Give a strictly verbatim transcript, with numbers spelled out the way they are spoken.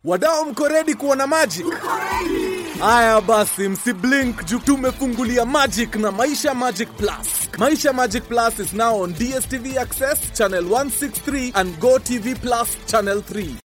Wadau mko ready kuona magic? Aya basi msiblink juu tumefungulia Magic na Maisha Magic Plus. Maisha Magic Plus is now on D S T V Access Channel one sixty-three and Go T V Plus Channel three.